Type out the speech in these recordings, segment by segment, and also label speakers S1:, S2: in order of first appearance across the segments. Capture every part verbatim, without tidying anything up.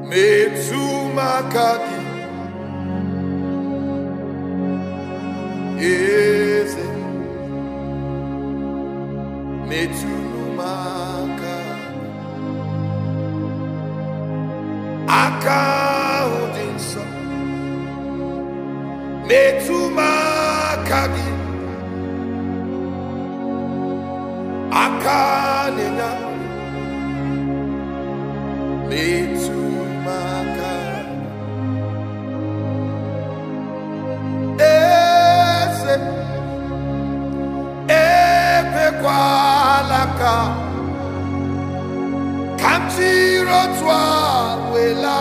S1: Metumakagi Eze Metunumaka Akaudinso Metumakagi Akanena Metumaka Eze Epekwalaka Kamchiro twa wela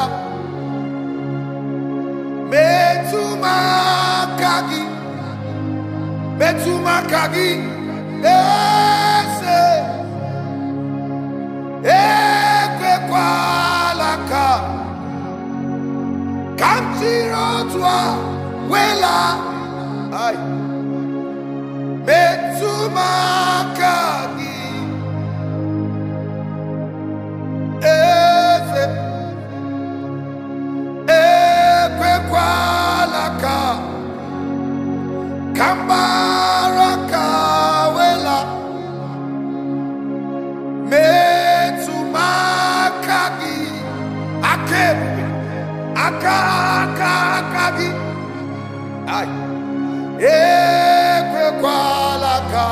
S1: Metumakagi Metumakagi Eze Epekwalaka Kamchiro twa wela ay Metumakagi Eze Epekwalaka Kambaraka wela Metumakagi Akebu Akakakagi ay Epekwalaka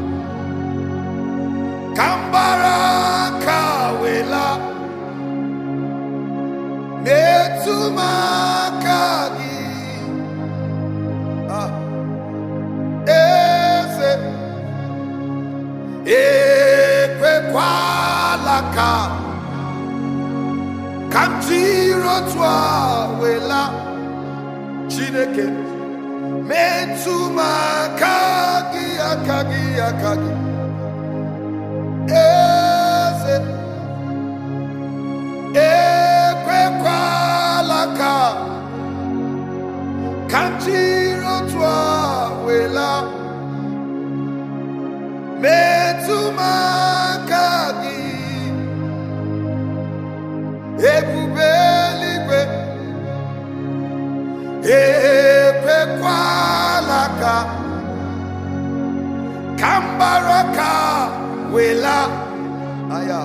S1: Kambaraka wela Metumakagi ah Eze Epekwalaka Kamchiro twa wela Chineke Metumakagi akagi akagi Eze Epekwalaka Kamchiro twa wela Metumakagi Ebubeligwe Epekwalaka Kambaraka wela aya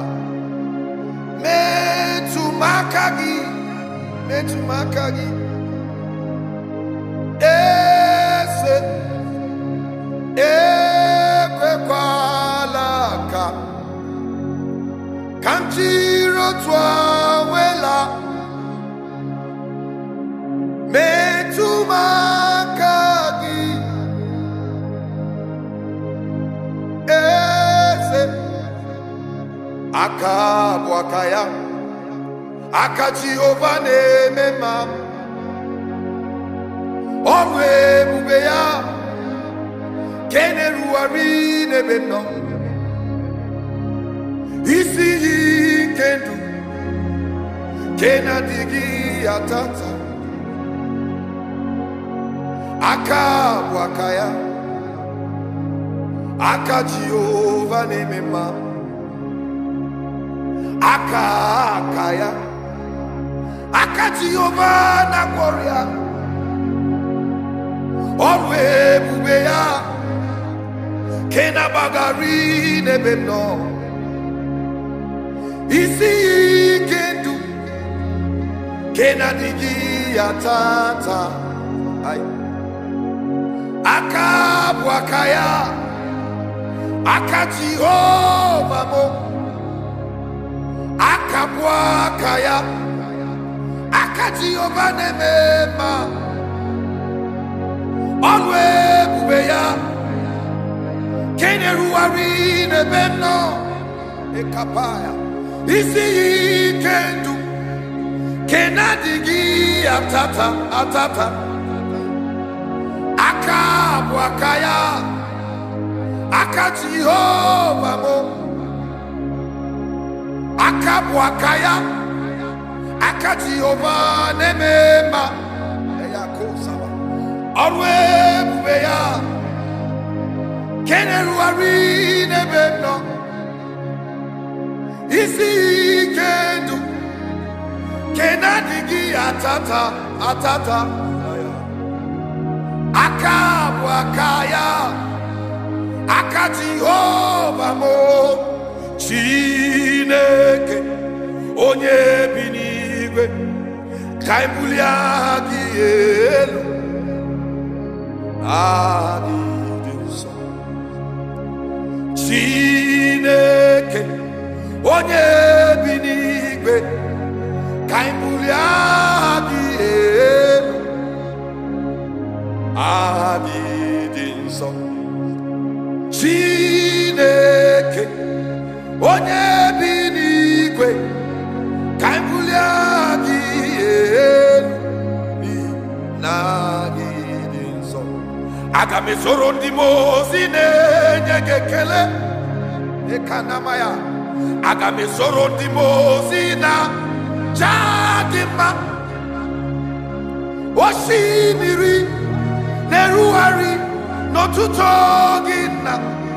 S1: Metumakagi Metumakagi Eze Epekwalaka Kamchiro twa wela Metumakagi Eze Akabwakaya Akajehova nemema Orwe bubeya Keneruari nebeno Isi kendu Kenadigi atata Akabwakaya Akajehova nemema Akakaya Akajehova na gloria Orwe bubeya Kenabagari nebeno Isi kendu Kenadigi atata ay Akabwakaya Akajehova mo Akabwakaya Akajehova nemema Orwe bubeya Keneruari nebeno Ekapaya Isi kendu Kenadigi atata atata Akabwakaya Akajehova mo Akabwakaya Akajehova nemema Eyakosaba Orwe bubeya Keneruari nebeno Isi kendu kenadigi atata atata akabu akaya aka Jehova mo Chineke onye bi n'igwe ka anyị bulie gị elu adịdị nsọ Chineke onye bi n'igwe ka anyị bulie gị elu adịdị nsọ Chineke onye bi n'igwe ka anyị bulie gị elu na gị dị nsọ. Aga m esoro ndị ozi na-enye gị ekele ekanama ya. Aga m esoro ndị ozi na jaa gị mma. Osimiri na-erugharị n'ọtụtụ gị nna.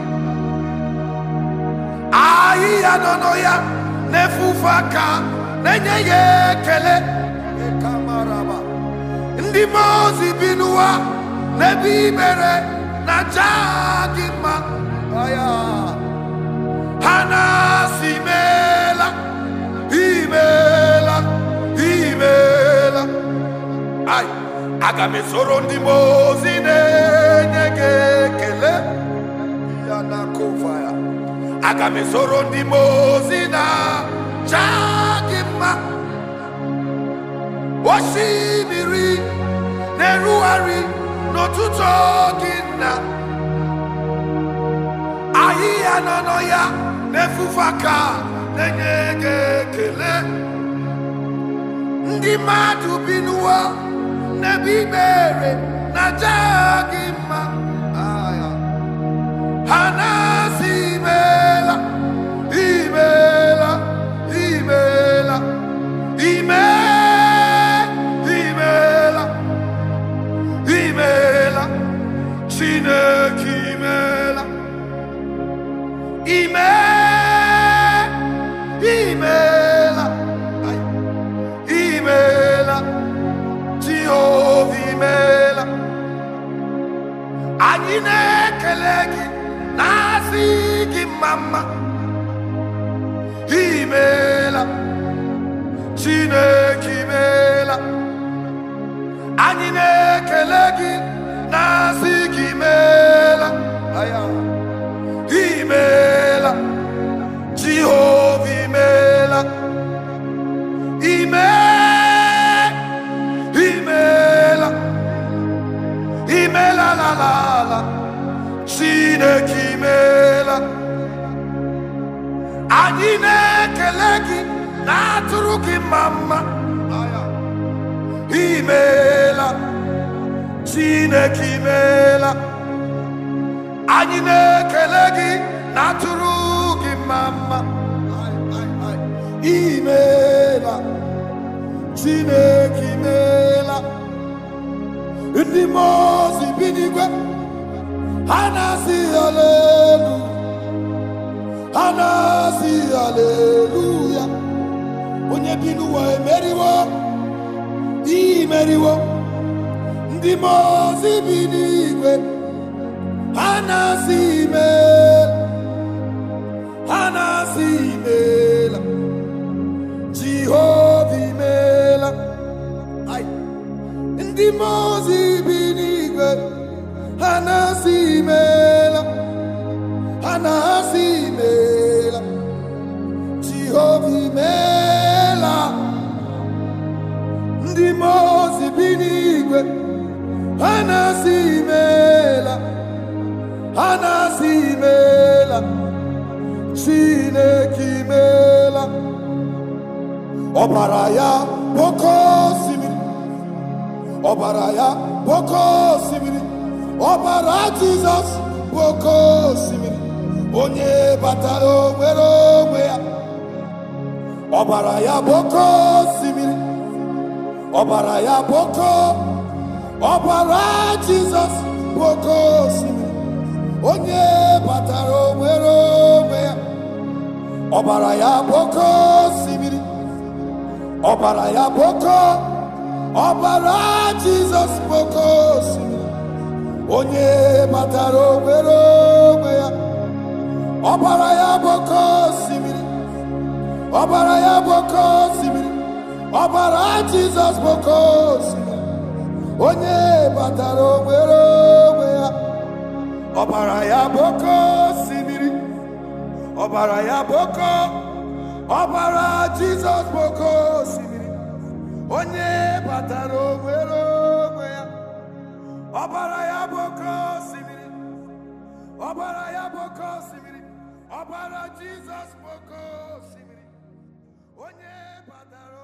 S1: Ahịhịa nọ n'ọhịa na-efufe aka na-enye ya ekele. Ndị ozi bi n'ụwa n'ebe ibere na jaa gị mma. Ha na-asị imeela, imeela, imeela. Aga m esoro ndị ozi na-enye gị ekele. Aga m esoro ndị ozi na jaa gị mma. Osimiri na-erugharị n'ọtụtụ gị nna. Ahịhịa nọ n'ọhịa na-efufe aka na-enye gị ekele. Ndị mmadụ bi n'ụwa n'ebe ibere na jaa gị mma. Ha na-asị imeela, imeela, imeela, imeela, imeela, Chineke imeela, imeela, imeela, Jehova imeela. Anyị na-ekele gị na-asị gị mama. Imeela, Chineke imeela. Anyị na-ekele gị na-asị gị imeela. Imeela, Jehova imeela. Imeela, imeela la la la. Chineke imeela. Anyị na-ekele gị na-atụrụ gị mama. Imeela, Chineke imeela. Anyị na-ekele gị na-atụrụ gị mama. Imeela, Chineke imeela. Ndị ozi bi n'igwe ha na-asị haleluya, ha na-asị haleluya. Onye bi n'ụwa emeriwo, imeriwo. Ndị ozi bi n'igwe ha na-asị imeela, ha na-asị imeela, Jehova imeela. Ndị ozi bi n'igwe ha na-asị imeela, ha na-asị imeela, Jehova imeela. Ndị ozi bi n'igwe ha na-asị imeela, ha na-asị imeela, Chineke imeela. Ọbara ya oke osimiri, ọbara ya oke osimiri, ọbara Jizọs bụ oke osimiri. Onye batara onwere onwe ya. Ọbara ya bụ oke osimiri, ọbara ya bụ oke, ọbara Jizọs bụ oke osimiri. Onye batara onwere onwe ya. Ọbara ya bụ oke osimiri, ọbara ya boko, ọbara Jizọs boko osimiri, onye batara obere ogbe ya. Ọbara ya boko osimiri, ọbara ya boko osimiri, ọbara Jizọs boko osimiri, onye batara obere ogbe ya. Ọbara ya boko osimiri, ọbara ya boko, ọbara Jizọs boko osimiri, onye batara obere ogbe ya. Ọbara ya boko osimiri, ọbara ya boko osimiri, ọbara Jizọs boko osimiri, onye batara